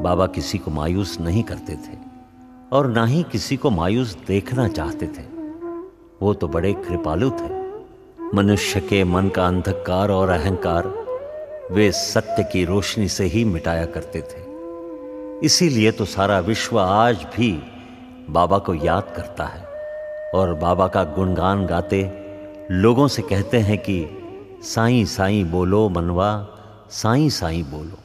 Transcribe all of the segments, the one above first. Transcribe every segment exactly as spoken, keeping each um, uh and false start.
बाबा किसी को मायूस नहीं करते थे और ना ही किसी को मायूस देखना चाहते थे। वो तो बड़े कृपालु थे। मनुष्य के मन का अंधकार और अहंकार वे सत्य की रोशनी से ही मिटाया करते थे। इसीलिए तो सारा विश्व आज भी बाबा को याद करता है और बाबा का गुणगान गाते लोगों से कहते हैं कि साईं साईं बोलो मनवा, साईं साईं बोलो।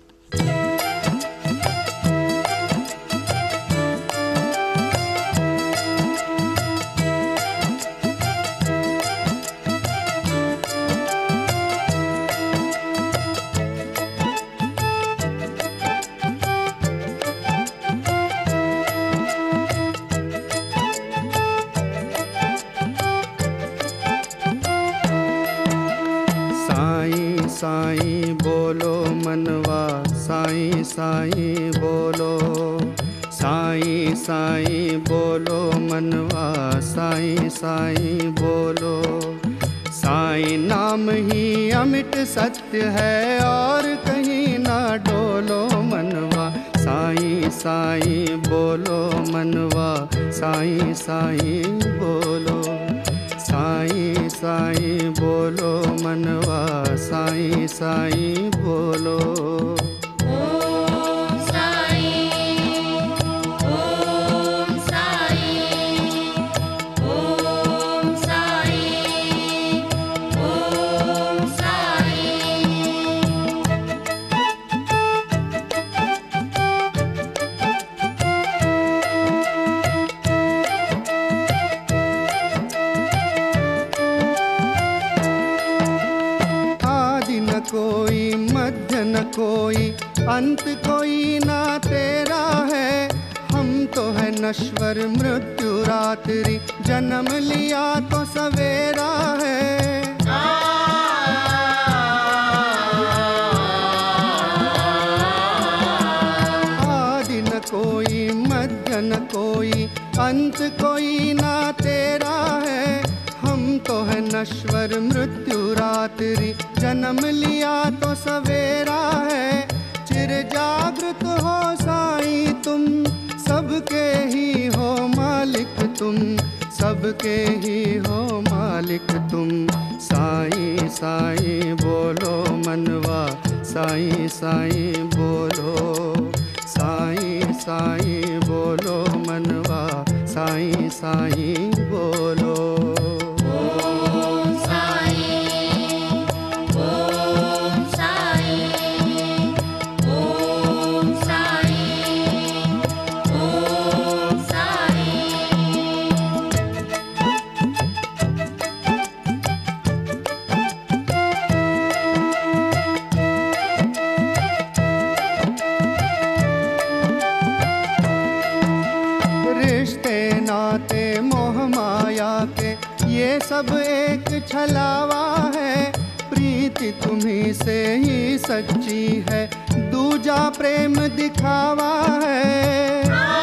साईं बोलो मनवा, साईं साईं बोलो, साईं साईं बोलो मनवा, साईं साईं बोलो। साईं नाम ही अमिट सत्य है और कहीं ना डोलो मनवा, साईं साईं बोलो मनवा, साईं साईं बोलो। साईं साईं बोलो मनवा, साईं साईं बोलो। ओम साईं, ओम साईं, ओम साईं, ओम साईं। कोई मध्य न कोई अंत कोई ना तेरा है। हम तो है नश्वर मृत्यु रात्रि, जन्म लिया तो सवेरा है। आदि न कोई मध्य न कोई अंत कोई ना तेरा है। हम तो है नश्वर मृत्यु रात्रि, जन्म लिया तो सवेरा है। चिर जागृत हो साईं तुम, सबके ही हो मालिक तुम, सबके ही हो मालिक तुम। साईं साईं बोलो मनवा, साईं साईं बोलो। साईं साईं बोलो मनवा, साईं साईं बोलो। ये सब एक छलावा है, प्रीति तुम्ही से ही सच्ची है, दूजा प्रेम दिखावा है।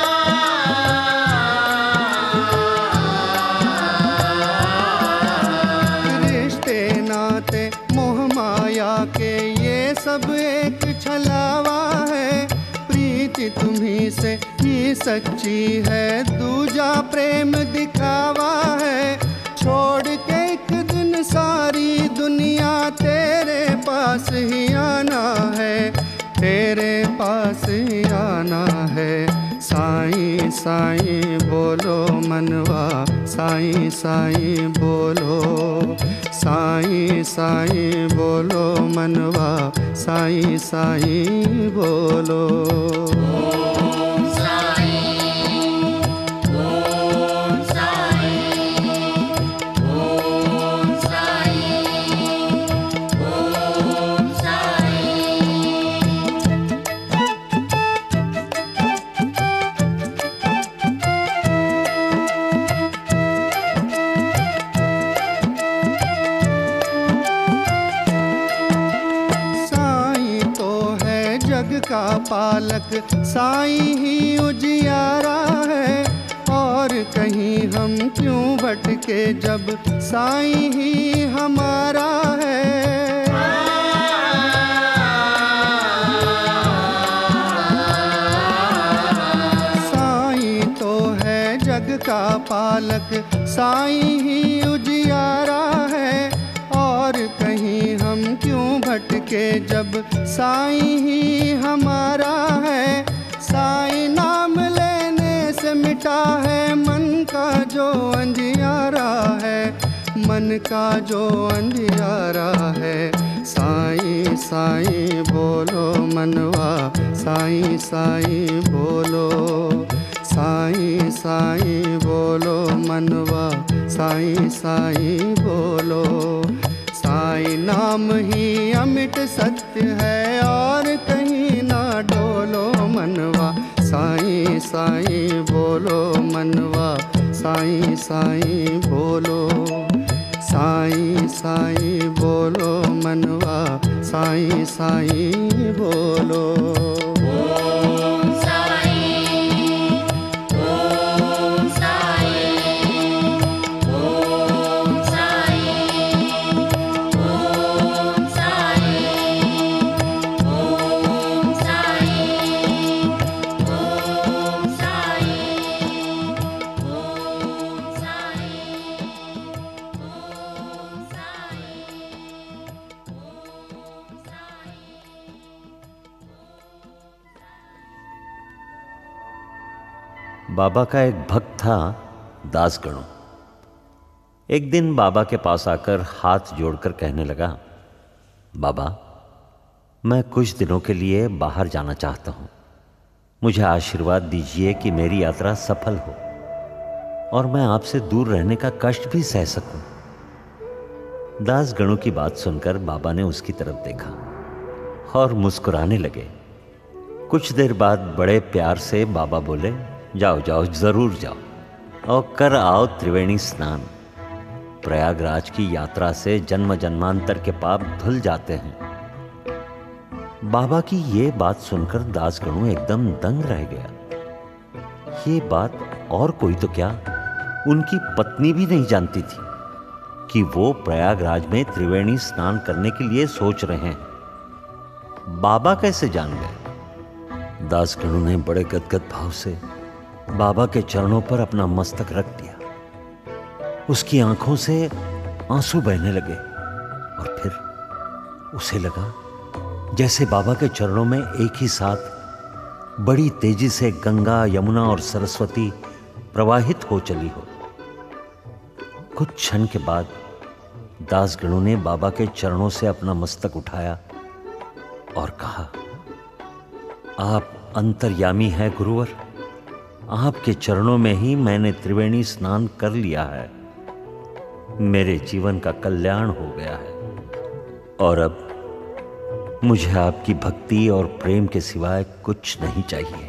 रिश्ते नाते मोह माया के ये सब एक छलावा है, प्रीति तुम्ही से ही सच्ची है, दूजा प्रेम दिखावा है। छोड़ के एक दिन सारी दुनिया तेरे पास ही आना है, तेरे पास ही आना है। साईं साईं बोलो मनवा, साईं साईं बोलो। साईं साईं बोलो मनवा, साईं साईं बोलो। का पालक साईं ही उजियारा है, और कहीं हम क्यों भटके जब साईं ही हमारा है। बालक साईं ही उजियारा है। और कहीं हम क्यों भटके जब साईं ही हमारा है। साईं नाम लेने से मिटा है मन का जो अंधियारा है, मन का जो अंधियारा है। साईं साईं बोलो मनवा, साईं साईं बोलो, साईं साईं बोलो मनवा, साईं साईं बोलो। साईं नाम ही अमिट सत्य है और कहीं ना डोलो मनवा। साईं साईं बोलो मनवा, साईं साईं बोलो, साईं साईं बोलो मनवा, साईं साईं बोलो। ओम साईं, ओम साईं, ओम साईं, ओम साईं, ओम साईं, ओम साईं, ओम साईं, ओम बाबा का एक भक्त था दासगणु। एक दिन बाबा के पास आकर हाथ जोड़कर कहने लगा, बाबा मैं कुछ दिनों के लिए बाहर जाना चाहता हूं। मुझे आशीर्वाद दीजिए कि मेरी यात्रा सफल हो और मैं आपसे दूर रहने का कष्ट भी सह सकूं। दासगणु की बात सुनकर बाबा ने उसकी तरफ देखा और मुस्कुराने लगे। कुछ देर बाद बड़े प्यार से बाबा बोले, जाओ जाओ जरूर जाओ और कर आओ त्रिवेणी स्नान। प्रयागराज की यात्रा से जन्म जन्मांतर के पाप धुल जाते हैं। बाबा की ये बात सुनकर दासगणु एकदम दंग रह गया। ये बात और कोई तो क्या, उनकी पत्नी भी नहीं जानती थी कि वो प्रयागराज में त्रिवेणी स्नान करने के लिए सोच रहे हैं। बाबा कैसे जान गए? दासगणु ने बड़े गदगद भाव से बाबा के चरणों पर अपना मस्तक रख दिया। उसकी आंखों से आंसू बहने लगे और फिर उसे लगा जैसे बाबा के चरणों में एक ही साथ बड़ी तेजी से गंगा, यमुना और सरस्वती प्रवाहित हो चली हो। कुछ क्षण के बाद दासगणु ने बाबा के चरणों से अपना मस्तक उठाया और कहा, आप अंतर्यामी हैं गुरुवर, आपके चरणों में ही मैंने त्रिवेणी स्नान कर लिया है। मेरे जीवन का कल्याण हो गया है और अब मुझे आपकी भक्ति और प्रेम के सिवाय कुछ नहीं चाहिए।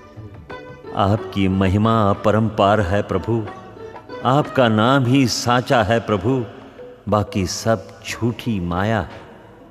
आपकी महिमा अपरंपार है प्रभु, आपका नाम ही साचा है प्रभु, बाकी सब झूठी माया है।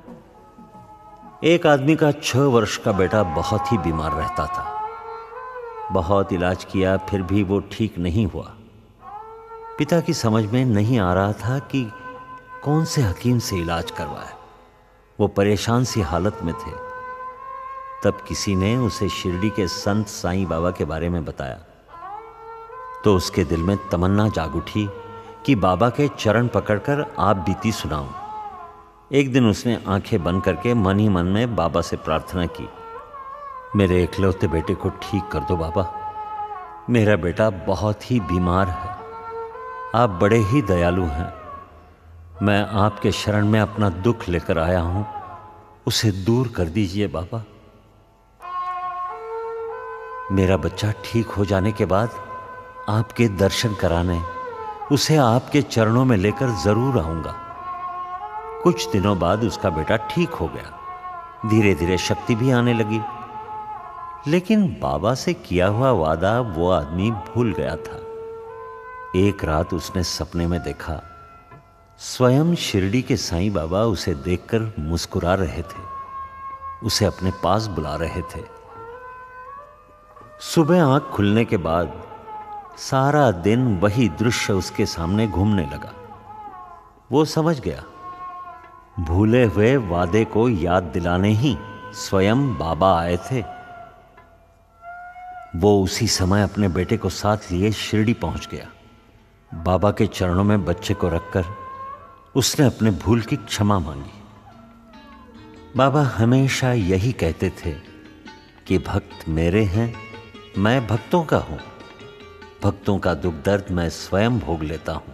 एक आदमी का छह वर्ष का बेटा बहुत ही बीमार रहता था। बहुत इलाज किया फिर भी वो ठीक नहीं हुआ। पिता की समझ में नहीं आ रहा था कि कौन से हकीम से इलाज करवाए। वो परेशान सी हालत में थे। तब किसी ने उसे शिरडी के संत साईं बाबा के बारे में बताया तो उसके दिल में तमन्ना जाग उठी कि बाबा के चरण पकड़कर आप बीती सुनाऊं। एक दिन उसने आंखें बंद करके मन ही मन में बाबा से प्रार्थना की, मेरे इकलौते बेटे को ठीक कर दो बाबा, मेरा बेटा बहुत ही बीमार है, आप बड़े ही दयालु हैं। मैं आपके शरण में अपना दुख लेकर आया हूं, उसे दूर कर दीजिए बाबा। मेरा बच्चा ठीक हो जाने के बाद आपके दर्शन कराने उसे आपके चरणों में लेकर जरूर आऊंगा। कुछ दिनों बाद उसका बेटा ठीक हो गया। धीरे धीरे शक्ति भी आने लगी। लेकिन बाबा से किया हुआ वादा वो आदमी भूल गया था। एक रात उसने सपने में देखा, स्वयं शिरडी के साईं बाबा उसे देखकर मुस्कुरा रहे थे, उसे अपने पास बुला रहे थे। सुबह आंख खुलने के बाद सारा दिन वही दृश्य उसके सामने घूमने लगा। वो समझ गया, भूले हुए वादे को याद दिलाने ही स्वयं बाबा आए थे। वो उसी समय अपने बेटे को साथ लिए शिरडी पहुंच गया। बाबा के चरणों में बच्चे को रखकर उसने अपने भूल की क्षमा मांगी। बाबा हमेशा यही कहते थे कि भक्त मेरे हैं, मैं भक्तों का हूं। भक्तों का दुख दर्द मैं स्वयं भोग लेता हूं।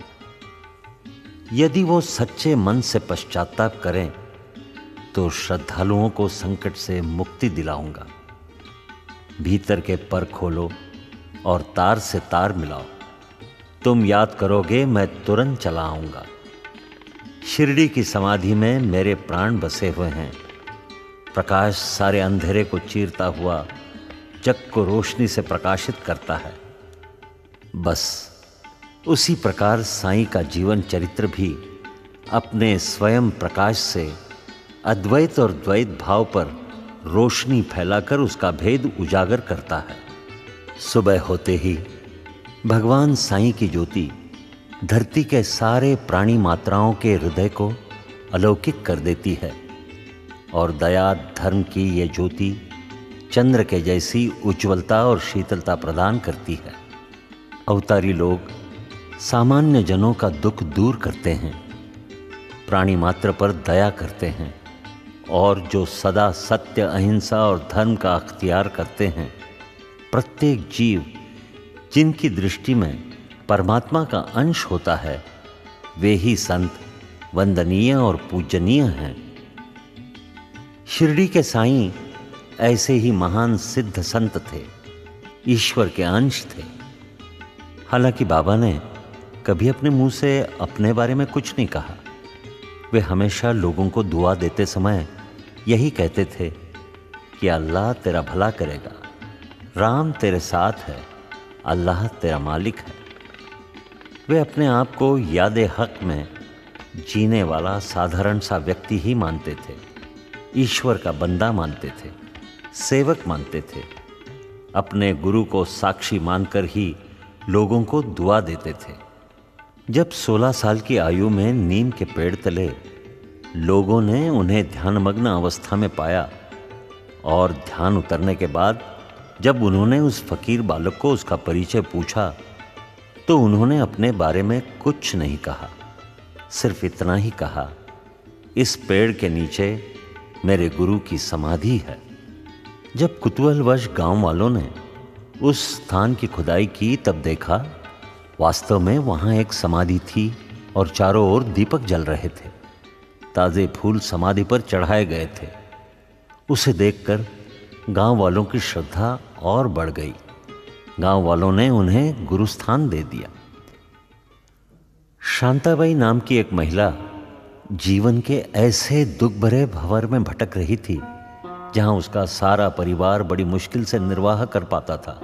यदि वो सच्चे मन से पश्चाताप करें तो श्रद्धालुओं को संकट से मुक्ति दिलाऊंगा। भीतर के पर खोलो और तार से तार मिलाओ। तुम याद करोगे, मैं तुरंत चला आऊंगा। शिरडी की समाधि में मेरे प्राण बसे हुए हैं। प्रकाश सारे अंधेरे को चीरता हुआ जग को रोशनी से प्रकाशित करता है। बस उसी प्रकार साईं का जीवन चरित्र भी अपने स्वयं प्रकाश से अद्वैत और द्वैत भाव पर रोशनी फैलाकर उसका भेद उजागर करता है। सुबह होते ही भगवान साईं की ज्योति धरती के सारे प्राणी मात्राओं के हृदय को अलौकिक कर देती है और दया धर्म की ये ज्योति चंद्र के जैसी उज्ज्वलता और शीतलता प्रदान करती है। अवतारी लोग सामान्य जनों का दुख दूर करते हैं, प्राणी मात्र पर दया करते हैं और जो सदा सत्य, अहिंसा और धर्म का अख्तियार करते हैं, प्रत्येक जीव जिनकी दृष्टि में परमात्मा का अंश होता है, वे ही संत वंदनीय और पूजनीय हैं। शिरडी के साईं ऐसे ही महान सिद्ध संत थे, ईश्वर के अंश थे। हालांकि बाबा ने कभी अपने मुंह से अपने बारे में कुछ नहीं कहा। वे हमेशा लोगों को दुआ देते समय यही कहते थे कि अल्लाह तेरा भला करेगा, राम तेरे साथ है, अल्लाह तेरा मालिक है। वे अपने आप को यादे हक में जीने वाला साधारण सा व्यक्ति ही मानते थे, ईश्वर का बंदा मानते थे, सेवक मानते थे। अपने गुरु को साक्षी मानकर ही लोगों को दुआ देते थे। जब सोलह साल की आयु में नीम के पेड़ तले लोगों ने उन्हें ध्यानमग्न अवस्था में पाया और ध्यान उतरने के बाद जब उन्होंने उस फकीर बालक को उसका परिचय पूछा तो उन्होंने अपने बारे में कुछ नहीं कहा, सिर्फ इतना ही कहा, इस पेड़ के नीचे मेरे गुरु की समाधि है। जब कुतूहलवश गांव वालों ने उस स्थान की खुदाई की तब देखा वास्तव में वहां एक समाधि थी और चारों ओर दीपक जल रहे थे। ताजे फूल समाधि पर चढ़ाए गए थे। उसे देखकर गांव वालों की श्रद्धा और बढ़ गई। गांव वालों ने उन्हें गुरुस्थान दे दिया। शांताबाई नाम की एक महिला जीवन के ऐसे दुख भरे भंवर में भटक रही थी जहां उसका सारा परिवार बड़ी मुश्किल से निर्वाह कर पाता था।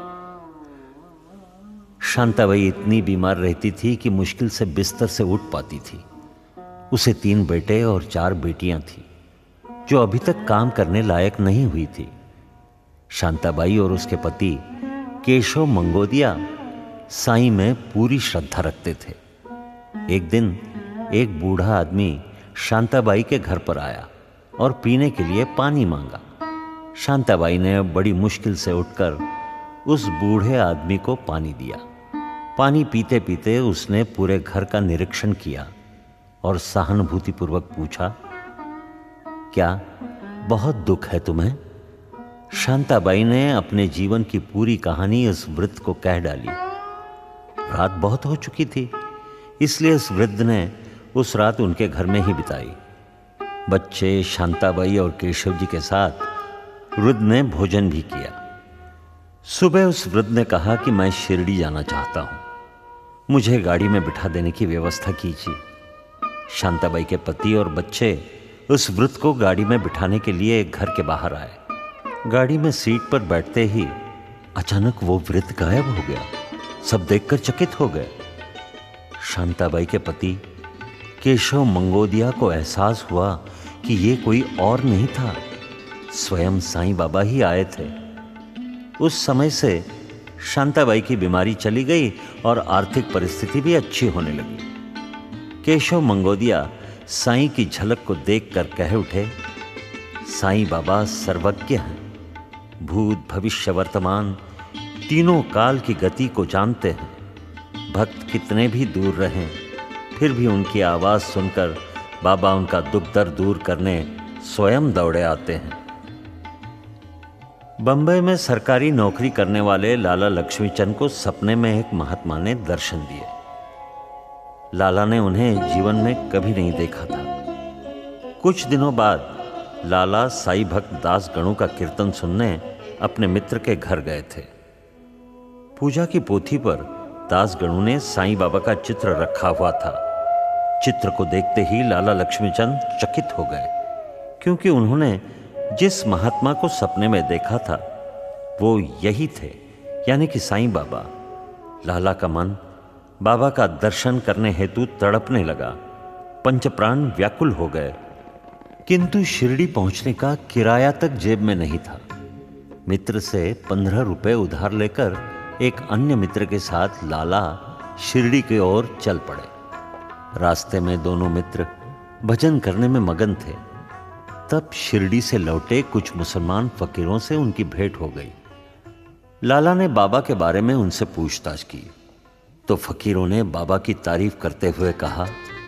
शांताबाई इतनी बीमार रहती थी कि मुश्किल से बिस्तर से उठ पाती थी। उसे तीन बेटे और चार बेटियां थीं जो अभी तक काम करने लायक नहीं हुई थी। शांताबाई और उसके पति केशव मंगोदिया साईं में पूरी श्रद्धा रखते थे। एक दिन एक बूढ़ा आदमी शांताबाई के घर पर आया और पीने के लिए पानी मांगा। शांताबाई ने बड़ी मुश्किल से उठकर उस बूढ़े आदमी को पानी दिया। पानी पीते पीते उसने पूरे घर का निरीक्षण किया और सहानुभूतिपूर्वक पूछा, क्या बहुत दुख है तुम्हें? शांताबाई ने अपने जीवन की पूरी कहानी उस वृद्ध को कह डाली। रात बहुत हो चुकी थी, इसलिए उस वृद्ध ने उस रात उनके घर में ही बिताई। बच्चे शांताबाई और केशव जी के साथ वृद्ध ने भोजन भी किया। सुबह उस वृद्ध ने कहा कि मैं शिरडी जाना चाहता हूं, मुझे गाड़ी में बिठा देने की व्यवस्था कीजिए। शांताबाई के पति और बच्चे उस वृद्ध को गाड़ी में बिठाने के लिए घर के बाहर आए। गाड़ी में सीट पर बैठते ही अचानक वो वृद्ध गायब हो गया। सब देखकर चकित हो गए। शांताबाई के पति केशव मंगोदिया को एहसास हुआ कि ये कोई और नहीं था, स्वयं साईं बाबा ही आए थे। उस समय से शांताबाई की बीमारी चली गई और आर्थिक परिस्थिति भी अच्छी होने लगी। केशव मंगोदिया साईं की झलक को देखकर कह उठे, साईं बाबा सर्वज्ञ हैं, भूत भविष्य वर्तमान तीनों काल की गति को जानते हैं। भक्त कितने भी दूर रहें, फिर भी उनकी आवाज़ सुनकर बाबा उनका दुख दर्द दूर करने स्वयं दौड़े आते हैं। बंबई में सरकारी नौकरी करने वाले लाला लक्ष्मीचंद को सपने में एक महात्मा ने दर्शन दिए। लाला ने उन्हें जीवन में कभी नहीं देखा था। कुछ दिनों बाद लाला साईं भक्त दास गणु का कीर्तन सुनने अपने मित्र के घर गए थे। पूजा की पोथी पर दास गणु ने साईं बाबा का चित्र रखा हुआ था। चित्र को देखते ही लाला लक्ष्मीचंद चकित हो गए, क्योंकि उन्होंने जिस महात्मा को सपने में देखा था वो यही थे, यानी कि साईं बाबा। लाला का मन बाबा का दर्शन करने हेतु तड़पने लगा। पंचप्राण व्याकुल हो गए, किंतु शिरडी पहुंचने का किराया तक जेब में नहीं था। मित्र से पंद्रह रुपए उधार लेकर एक अन्य मित्र के साथ लाला शिरडी की ओर चल पड़े। रास्ते में दोनों मित्र भजन करने में मगन थे। तब शिरडी से लौटे कुछ मुसलमान फकीरों से उनकी भेंट हो गई। लाला ने बाबा के बारे में उनसे पूछताछ की तो फकीरों ने बाबा की तारीफ करते हुए कहा,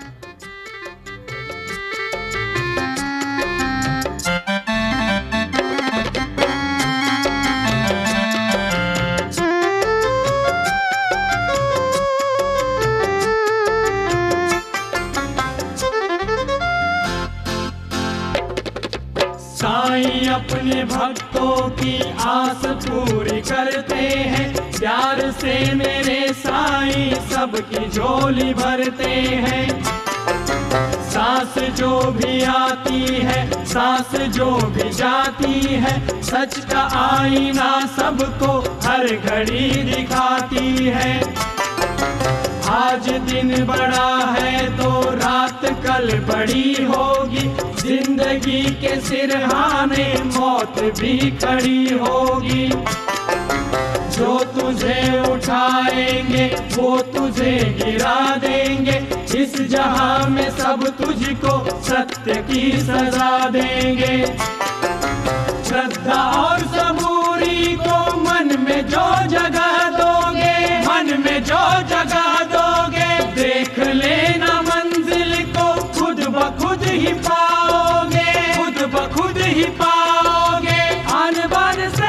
साईं अपने भक्तों की आस पूरी करते हैं, प्यार से मेरे साईं सबकी झोली भरते हैं। सांस जो भी आती है, सांस जो भी जाती है, सच का आईना सबको हर घड़ी दिखाती है। आज दिन बड़ा है तो रात कल बड़ी होगी, जिंदगी के सिरहाने मौत भी खड़ी होगी। जो तुझे उठाएंगे वो तुझे गिरा देंगे, इस जहां में सब तुझको सत्य की सजा देंगे। श्रद्धा और सबूरी को मन में जो जगह दोगे, मन में जो जगह दोगे, देख लेना मंजिल को खुद ब खुद ही पाओगे, खुद ब खुद ही पाओगे। आन बान से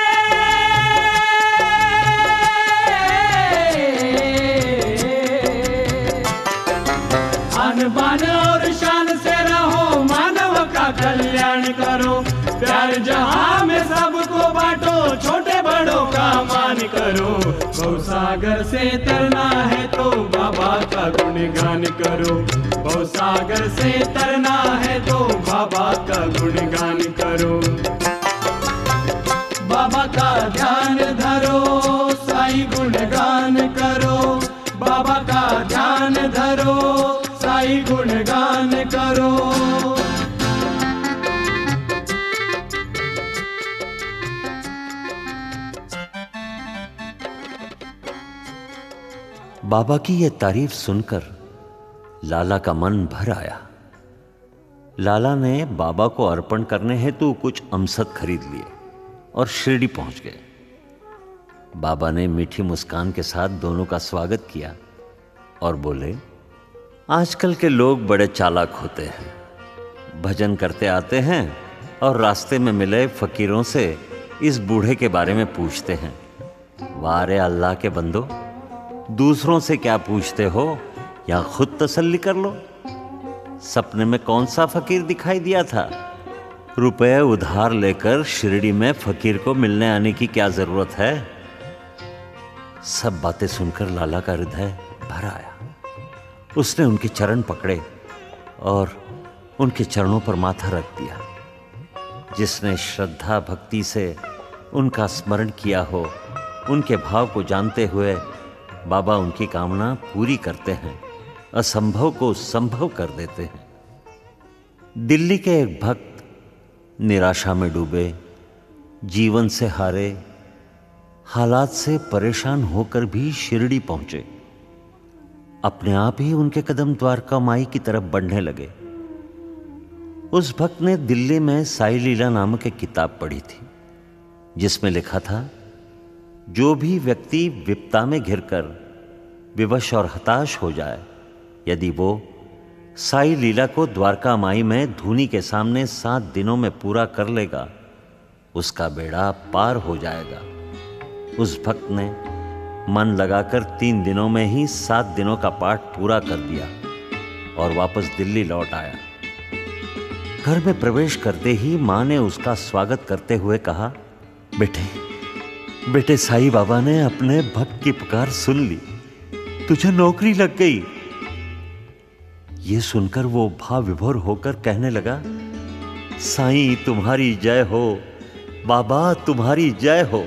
आन बान और शान से रहो, मानव का कल्याण करो। प्यार जहां में सबको बांटो, छोटे बड़ों का मान करो। भवसागर से तरना है तो बाबा का गुणगान करो, भवसागर से तरना है तो बाबा का गुणगान करो। बाबा का ध्यान धरो, साईं गुणगान करो। बाबा का ध्यान धरो, साईं गुणगान करो। बाबा की यह तारीफ सुनकर लाला का मन भर आया। लाला ने बाबा को अर्पण करने हेतु कुछ अमसत खरीद लिए और शिरडी पहुंच गए। बाबा ने मीठी मुस्कान के साथ दोनों का स्वागत किया और बोले, आजकल के लोग बड़े चालाक होते हैं। भजन करते आते हैं और रास्ते में मिले फकीरों से इस बूढ़े के बारे में पूछते हैं। वाह रे अल्लाह के बंदो, दूसरों से क्या पूछते हो, या खुद तसल्ली कर लो। सपने में कौन सा फकीर दिखाई दिया था? रुपए उधार लेकर शिरडी में फकीर को मिलने आने की क्या जरूरत है? सब बातें सुनकर लाला का हृदय भर आया। उसने उनके चरण पकड़े और उनके चरणों पर माथा रख दिया। जिसने श्रद्धा भक्ति से उनका स्मरण किया हो, उनके भाव को जानते हुए बाबा उनकी कामना पूरी करते हैं, असंभव को संभव कर देते हैं। दिल्ली के एक भक्त निराशा में डूबे, जीवन से हारे, हालात से परेशान होकर भी शिरडी पहुंचे। अपने आप ही उनके कदम द्वारका माई की तरफ बढ़ने लगे। उस भक्त ने दिल्ली में साई लीला नामक एक किताब पढ़ी थी, जिसमें लिखा था, जो भी व्यक्ति विपदा में घिरकर विवश और हताश हो जाए, यदि वो साई लीला को द्वारका माई में धूनी के सामने सात दिनों में पूरा कर लेगा, उसका बेड़ा पार हो जाएगा। उस भक्त ने मन लगाकर तीन दिनों में ही सात दिनों का पाठ पूरा कर दिया और वापस दिल्ली लौट आया। घर में प्रवेश करते ही मां ने उसका स्वागत करते हुए कहा, बेटे बेटे साईं बाबा ने अपने भक्त की पुकार सुन ली, तुझे नौकरी लग गई। ये सुनकर वो भाव विभोर होकर कहने लगा, साईं तुम्हारी जय हो, बाबा तुम्हारी जय हो।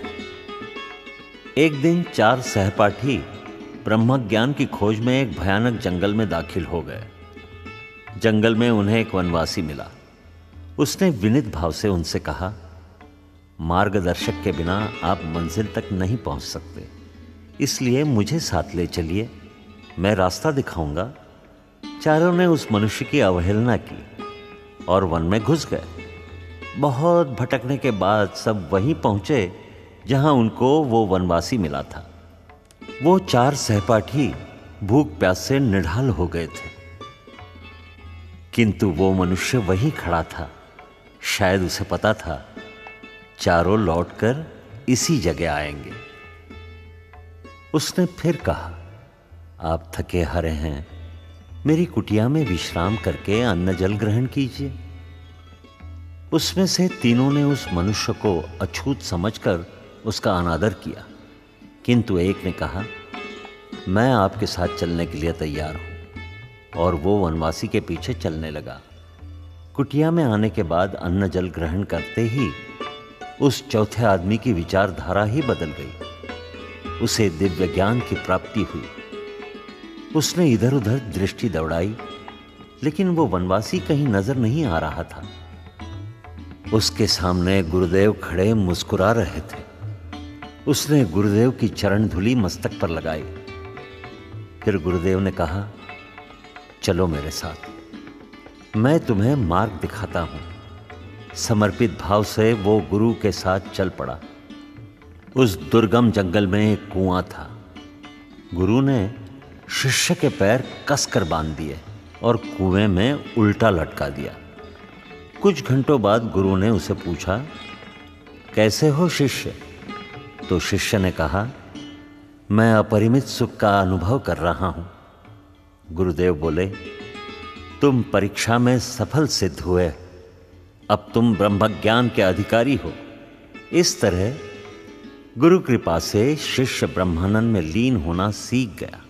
एक दिन चार सहपाठी ब्रह्म ज्ञान की खोज में एक भयानक जंगल में दाखिल हो गए। जंगल में उन्हें एक वनवासी मिला। उसने विनीत भाव से उनसे कहा, मार्गदर्शक के बिना आप मंजिल तक नहीं पहुंच सकते, इसलिए मुझे साथ ले चलिए, मैं रास्ता दिखाऊंगा। चारों ने उस मनुष्य की अवहेलना की और वन में घुस गए। बहुत भटकने के बाद सब वहीं पहुंचे जहां उनको वो वनवासी मिला था। वो चार सहपाठी भूख प्यास से निढाल हो गए थे, किंतु वो मनुष्य वहीं खड़ा था। शायद उसे पता था चारों लौटकर इसी जगह आएंगे। उसने फिर कहा, आप थके हारे हैं, मेरी कुटिया में विश्राम करके अन्न जल ग्रहण कीजिए। उसमें से तीनों ने उस मनुष्य को अछूत समझकर उसका अनादर किया, किंतु एक ने कहा, मैं आपके साथ चलने के लिए तैयार हूं, और वो वनवासी के पीछे चलने लगा। कुटिया में आने के बाद अन्न जल ग्रहण करते ही उस चौथे आदमी की विचारधारा ही बदल गई। उसे दिव्य ज्ञान की प्राप्ति हुई। उसने इधर उधर दृष्टि दौड़ाई, लेकिन वो वनवासी कहीं नजर नहीं आ रहा था। उसके सामने गुरुदेव खड़े मुस्कुरा रहे थे। उसने गुरुदेव की चरण धूलि मस्तक पर लगाई। फिर गुरुदेव ने कहा, चलो मेरे साथ, मैं तुम्हें मार्ग दिखाता हूं। समर्पित भाव से वो गुरु के साथ चल पड़ा। उस दुर्गम जंगल में एक कुआं था। गुरु ने शिष्य के पैर कसकर बांध दिए और कुएं में उल्टा लटका दिया। कुछ घंटों बाद गुरु ने उसे पूछा, कैसे हो शिष्य? तो शिष्य ने कहा, मैं अपरिमित सुख का अनुभव कर रहा हूं। गुरुदेव बोले, तुम परीक्षा में सफल सिद्ध हुए, अब तुम ब्रह्मज्ञान के अधिकारी हो। इस तरह गुरु कृपा से शिष्य ब्रह्मानंद में लीन होना सीख गया।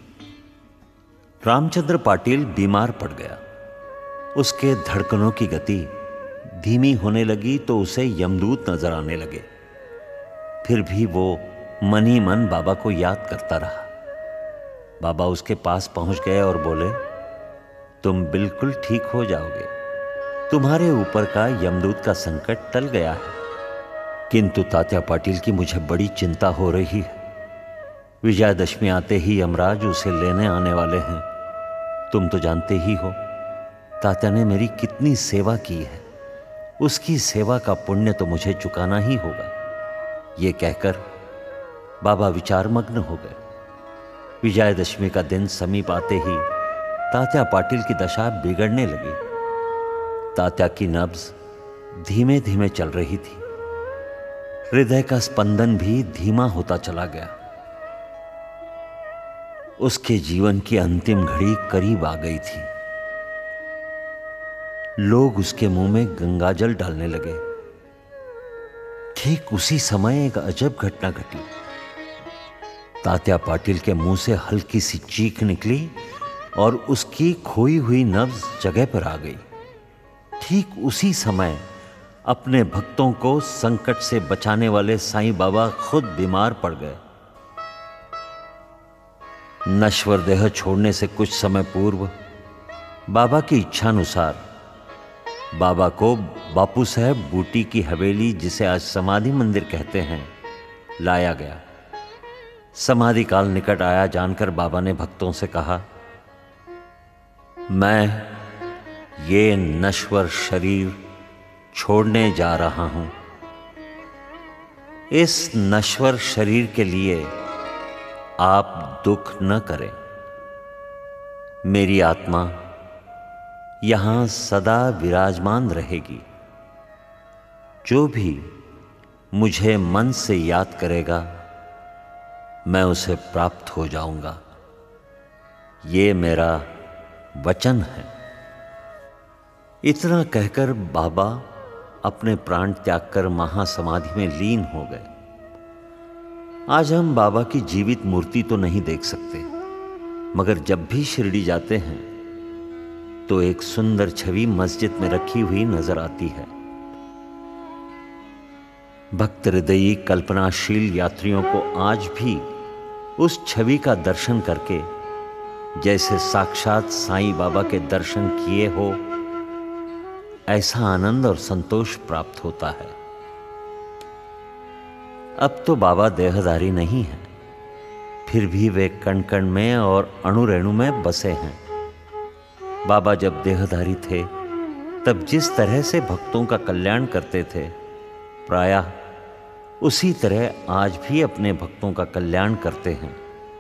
रामचंद्र पाटिल बीमार पड़ गया। उसके धड़कनों की गति धीमी होने लगी तो उसे यमदूत नजर आने लगे। फिर भी वो मन ही मन बाबा को याद करता रहा। बाबा उसके पास पहुंच गए और बोले, तुम बिल्कुल ठीक हो जाओगे। तुम्हारे ऊपर का यमदूत का संकट टल गया है, किंतु तात्या पाटिल की मुझे बड़ी चिंता हो रही है। विजयादशमी आते ही यमराज उसे लेने आने वाले हैं। तुम तो जानते ही हो तात्या ने मेरी कितनी सेवा की है, उसकी सेवा का पुण्य तो मुझे चुकाना ही होगा। ये कहकर बाबा विचारमग्न हो गए। विजयादशमी का दिन समीप आते ही तात्या पाटिल की दशा बिगड़ने लगी। तात्या की नब्ज धीमे धीमे चल रही थी। हृदय का स्पंदन भी धीमा होता चला गया। उसके जीवन की अंतिम घड़ी करीब आ गई थी। लोग उसके मुंह में गंगाजल डालने लगे। ठीक उसी समय एक अजब घटना घटी। तात्या पाटिल के मुंह से हल्की सी चीख निकली और उसकी खोई हुई नब्ज जगह पर आ गई। ठीक उसी समय अपने भक्तों को संकट से बचाने वाले साईं बाबा खुद बीमार पड़ गए। नश्वर देह छोड़ने से कुछ समय पूर्व बाबा की इच्छानुसार बाबा को बापू साहब बूटी की हवेली, जिसे आज समाधि मंदिर कहते हैं, लाया गया। समाधि काल निकट आया जानकर बाबा ने भक्तों से कहा, मैं ये नश्वर शरीर छोड़ने जा रहा हूं। इस नश्वर शरीर के लिए आप दुख न करें। मेरी आत्मा यहां सदा विराजमान रहेगी। जो भी मुझे मन से याद करेगा मैं उसे प्राप्त हो जाऊंगा। ये मेरा वचन है। इतना कहकर बाबा अपने प्राण त्याग कर महासमाधि में लीन हो गए। आज हम बाबा की जीवित मूर्ति तो नहीं देख सकते, मगर जब भी शिरडी जाते हैं तो एक सुंदर छवि मस्जिद में रखी हुई नजर आती है। भक्त हृदयी कल्पनाशील यात्रियों को आज भी उस छवि का दर्शन करके जैसे साक्षात साईं बाबा के दर्शन किए हो ऐसा आनंद और संतोष प्राप्त होता है। अब तो बाबा देहधारी नहीं है, फिर भी वे कण कण में और अणु रेणु में बसे हैं। बाबा जब देहधारी थे तब जिस तरह से भक्तों का कल्याण करते थे, प्रायः उसी तरह आज भी अपने भक्तों का कल्याण करते हैं।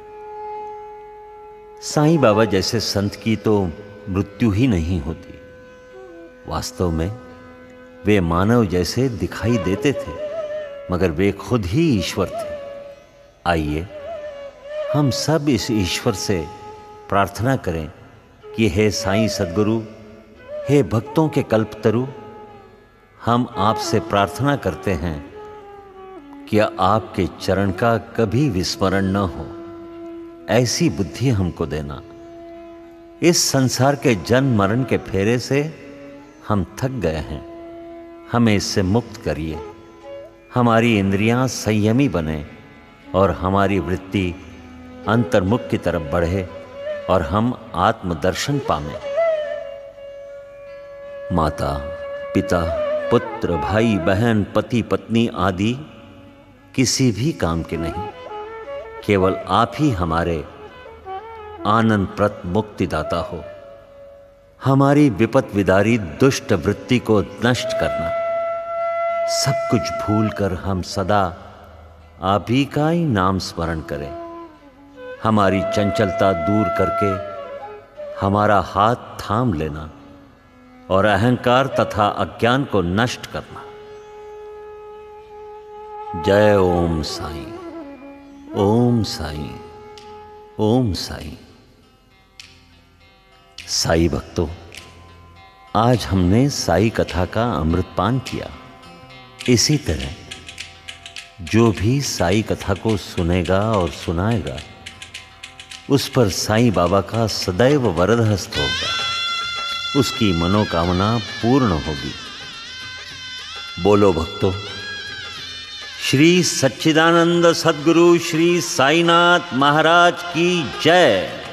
साईं बाबा जैसे संत की तो मृत्यु ही नहीं होती। वास्तव में वे मानव जैसे दिखाई देते थे, मगर वे खुद ही ईश्वर थे। आइए हम सब इस ईश्वर से प्रार्थना करें कि हे साईं सद्गुरु, हे भक्तों के कल्पतरु, हम आपसे प्रार्थना करते हैं कि आपके चरण का कभी विस्मरण न हो, ऐसी बुद्धि हमको देना। इस संसार के जन्म मरण के फेरे से हम थक गए हैं, हमें इससे मुक्त करिए। हमारी इंद्रियां संयमी बने और हमारी वृत्ति अंतर्मुख की तरफ बढ़े और हम आत्मदर्शन पावें। माता, पिता, पुत्र, भाई, बहन, पति, पत्नी आदि किसी भी काम के नहीं, केवल आप ही हमारे आनंदप्रद मुक्तिदाता हो। हमारी विपत विदारी दुष्ट वृत्ति को नष्ट करना। सब कुछ भूलकर हम सदा आप ही का ही नाम स्मरण करें। हमारी चंचलता दूर करके हमारा हाथ थाम लेना और अहंकार तथा अज्ञान को नष्ट करना। जय ओम साईं, ओम साईं, ओम साईं। साई भक्तों, आज हमने साई कथा का अमृतपान किया। इसी तरह जो भी साई कथा को सुनेगा और सुनाएगा उस पर साईं बाबा का सदैव वरदहस्त होगा, उसकी मनोकामना पूर्ण होगी। बोलो भक्तों, श्री सच्चिदानंद सद्गुरु श्री साईनाथ महाराज की जय।